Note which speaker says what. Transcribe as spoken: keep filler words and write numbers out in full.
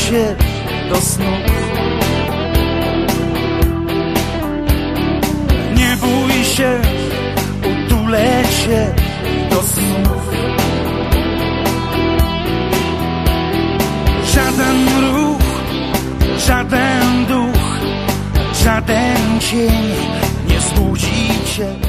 Speaker 1: cię do snu. Nie bój się, utulę cię do snów. Żaden ruch, żaden duch, żaden cień nie zbudzi cię